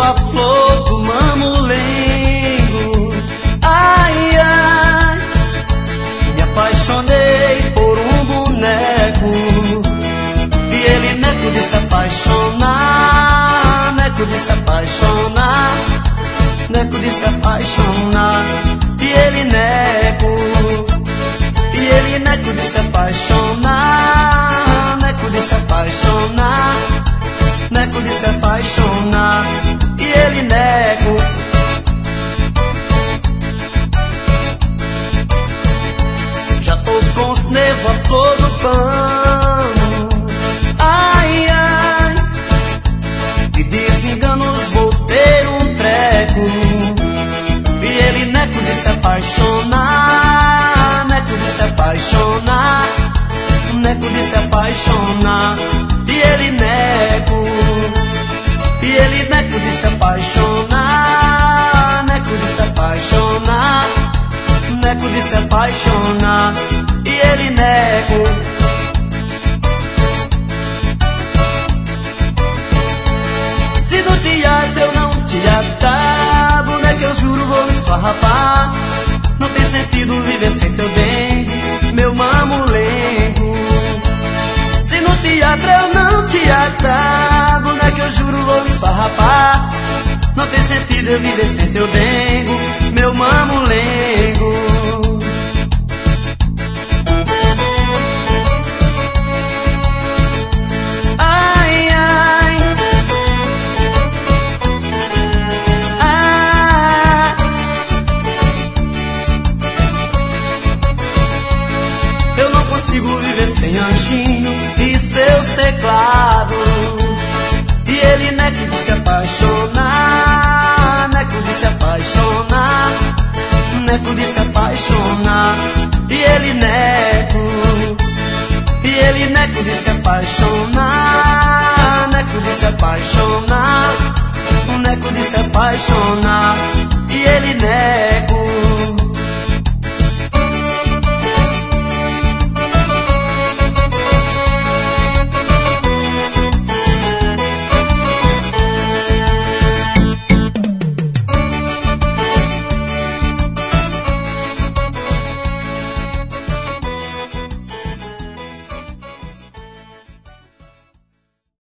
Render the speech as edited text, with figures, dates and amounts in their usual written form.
a flor do mamulengo. Ai, ai, me apaixonei por um boneco. E ele neco de se apaixonar, neco de se apaixonar, neco de se apaixonar. E ele neco de se apaixonar, neco de se apaixonar, neco de se apaixonar. E ele neco já tô com os nervos a flor do pano. Ai, ai, de desenganos vou ter um treco. E ele neco de se apaixonar, neco de se apaixonar, neco de se apaixonar. E ele neco de se apaixonar, neco de se apaixonar, neco de se apaixonar. E ele neco se no teatro eu não te atar, boneca, eu juro vou me esfarrapar. Não tem sentido viver sem teu dengue, meu mamulengo. Se no teatro eu não te atar, boneca, eu juro vou me esfarrapar. Não tem sentido eu viver sem teu dengo, meu mamulengo. Ai, ai, ah, eu não consigo viver sem Anjinho e seus teclados. E ele neco de se apaixonar, neco de se apaixonar, neco de se apaixonar. E ele neco de se apaixonar, neco de se apaixonar, neco de se apaixonar.